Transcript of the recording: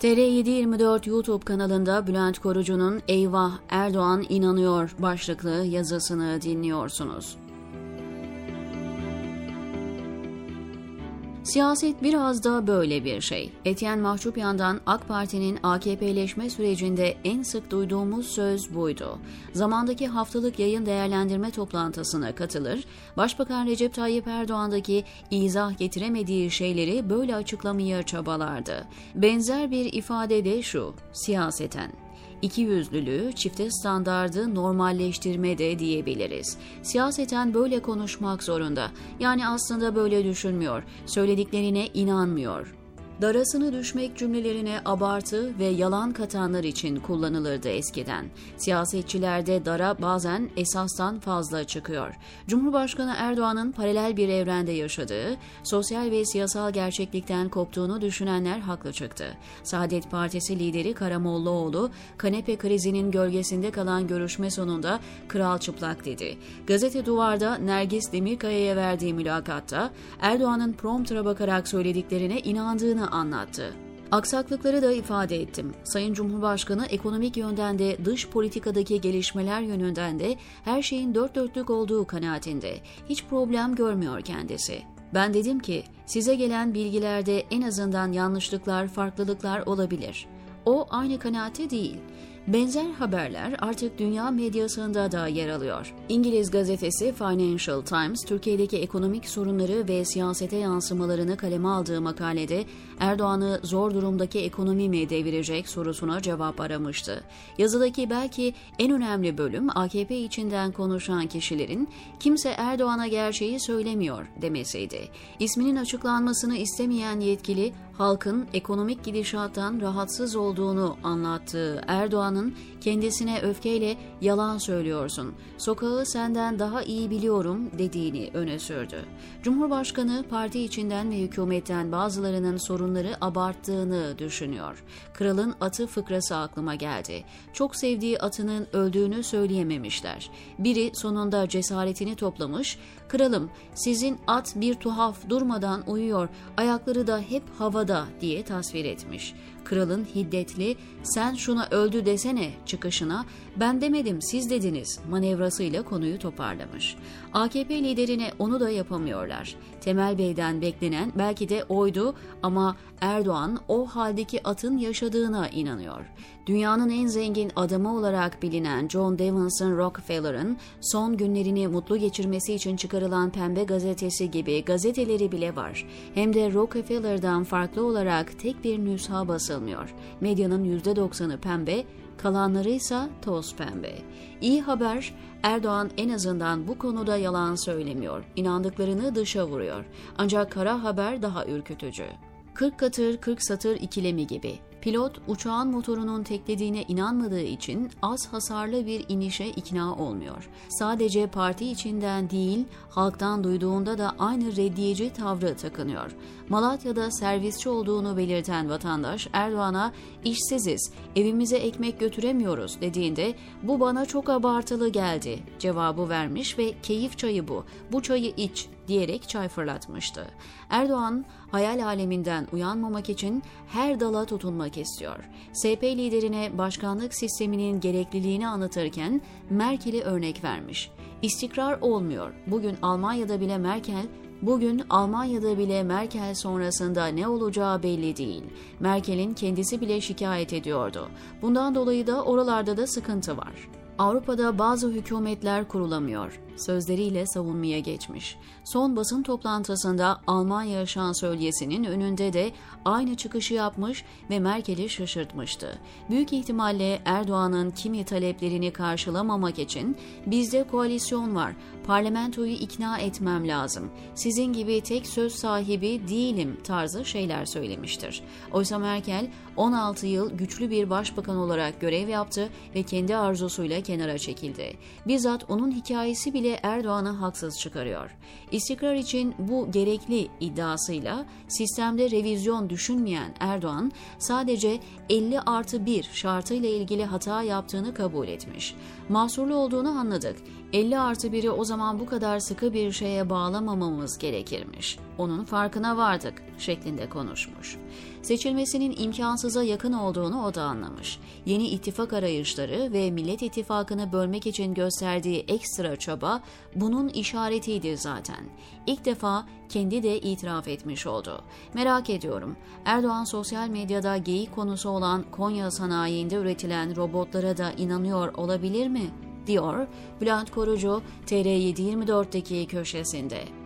TR724 YouTube kanalında Bülent Korucu'nun "Eyvah Erdoğan inanıyor" başlıklı yazısını dinliyorsunuz. Siyaset biraz da böyle bir şey. Etienne Mahçupyan'dan AK Parti'nin AKP'leşme sürecinde en sık duyduğumuz söz buydu. Zamandaki haftalık yayın değerlendirme toplantısına katılır, Başbakan Recep Tayyip Erdoğan'daki izah getiremediği şeyleri böyle açıklamaya çabalardı. Benzer bir ifade de şu: siyaseten. İkiyüzlülüğü, çifte standardı normalleştirme de diyebiliriz. Siyaseten böyle konuşmak zorunda. Yani aslında böyle düşünmüyor, söylediklerine inanmıyor. Darasını düşmek cümlelerine abartı ve yalan katanlar için kullanılırdı eskiden. Siyasetçilerde dara bazen esastan fazla çıkıyor. Cumhurbaşkanı Erdoğan'ın paralel bir evrende yaşadığı, sosyal ve siyasal gerçeklikten koptuğunu düşünenler haklı çıktı. Saadet Partisi lideri Karamollaoğlu, kanepe krizinin gölgesinde kalan görüşme sonunda "kral çıplak" dedi. Gazete Duvar'da Nergis Demirkaya'ya verdiği mülakatta Erdoğan'ın prompter'a bakarak söylediklerine inandığını anlattı. Aksaklıkları da ifade ettim. Sayın Cumhurbaşkanı ekonomik yönden de dış politikadaki gelişmeler yönünden de her şeyin dört dörtlük olduğu kanaatinde. Hiç problem görmüyor kendisi. Ben dedim ki size gelen bilgilerde en azından yanlışlıklar, farklılıklar olabilir. O aynı kanaatte değil. Benzer haberler artık dünya medyasında da yer alıyor. İngiliz gazetesi Financial Times, Türkiye'deki ekonomik sorunları ve siyasete yansımalarını kaleme aldığı makalede Erdoğan'ı zor durumdaki ekonomi mi devirecek sorusuna cevap aramıştı. Yazıdaki belki en önemli bölüm AKP içinden konuşan kişilerin "kimse Erdoğan'a gerçeği söylemiyor" demesiydi. İsminin açıklanmasını istemeyen yetkili, halkın ekonomik gidişattan rahatsız olduğunu anlattığı Erdoğan'ın kendisine öfkeyle "yalan söylüyorsun, sokağı senden daha iyi biliyorum" dediğini öne sürdü. Cumhurbaşkanı parti içinden ve hükümetten bazılarının sorunları abarttığını düşünüyor. Kralın atı fıkrası aklıma geldi. Çok sevdiği atının öldüğünü söyleyememişler. Biri sonunda cesaretini toplamış, "Kralım, sizin at bir tuhaf durmadan uyuyor, ayakları da hep havada" diye tasvir etmiş. Kralın hiddetli "sen şuna öldü desene" çıkışına "ben demedim siz dediniz" manevrasıyla konuyu toparlamış. AKP liderine onu da yapamıyorlar. Temel Bey'den beklenen belki de oydu ama Erdoğan o haldeki atın yaşadığına inanıyor. Dünyanın en zengin adamı olarak bilinen John Davidson Rockefeller'ın son günlerini mutlu geçirmesi için çıkarılan Pembe gazetesi gibi gazeteleri bile var. Hem de Rockefeller'dan farklı olarak tek bir nüsha basılmıyor. Medyanın %90'ı pembe, kalanları ise toz pembe. İyi haber, Erdoğan en azından bu konuda yalan söylemiyor. İnandıklarını dışa vuruyor. Ancak kara haber daha ürkütücü. 40 katır 40 satır ikilemi gibi. Pilot uçağın motorunun teklediğine inanmadığı için az hasarlı bir inişe ikna olmuyor. Sadece parti içinden değil, halktan duyduğunda da aynı reddiyeci tavrı takınıyor. Malatya'da servisçi olduğunu belirten vatandaş Erdoğan'a "işsiziz, evimize ekmek götüremiyoruz" dediğinde "bu bana çok abartılı geldi" cevabı vermiş ve "keyif çayı bu çayı iç" diyerek çay fırlatmıştı. Erdoğan hayal aleminden uyanmamak için her dala tutunmak istiyor. SP liderine başkanlık sisteminin gerekliliğini anlatırken Merkel'i örnek vermiş. İstikrar olmuyor. Bugün Almanya'da bile Merkel sonrasında ne olacağı belli değil. Merkel'in kendisi bile şikayet ediyordu. Bundan dolayı da oralarda da sıkıntı var. Avrupa'da bazı hükümetler kurulamıyor sözleriyle savunmaya geçmiş. Son basın toplantısında Almanya şansölyesinin önünde de aynı çıkışı yapmış ve Merkel'i şaşırtmıştı. Büyük ihtimalle Erdoğan'ın kimi taleplerini karşılamamak için "bizde koalisyon var, parlamentoyu ikna etmem lazım, sizin gibi tek söz sahibi değilim" tarzı şeyler söylemiştir. Oysa Merkel 16 yıl güçlü bir başbakan olarak görev yaptı ve kendi arzusuyla kenara çekildi. Bizzat onun hikayesi bile Erdoğan'ı haksız çıkarıyor. İstikrar için bu gerekli iddiasıyla sistemde revizyon düşünmeyen Erdoğan sadece 50+1 şartıyla ilgili hata yaptığını kabul etmiş. Mahsurlu olduğunu anladık. 50+1'i o zaman bu kadar sıkı bir şeye bağlamamamız gerekirmiş. Onun farkına vardık şeklinde konuşmuş. Seçilmesinin imkansıza yakın olduğunu o da anlamış. Yeni ittifak arayışları ve Millet İttifakı'nı bölmek için gösterdiği ekstra çaba bunun işaretiydi zaten. İlk defa kendi de itiraf etmiş oldu. Merak ediyorum, Erdoğan sosyal medyada geyik konusu olan Konya sanayiinde üretilen robotlara da inanıyor olabilir mi? Diyor Bülent Korucu TR724'deki köşesinde.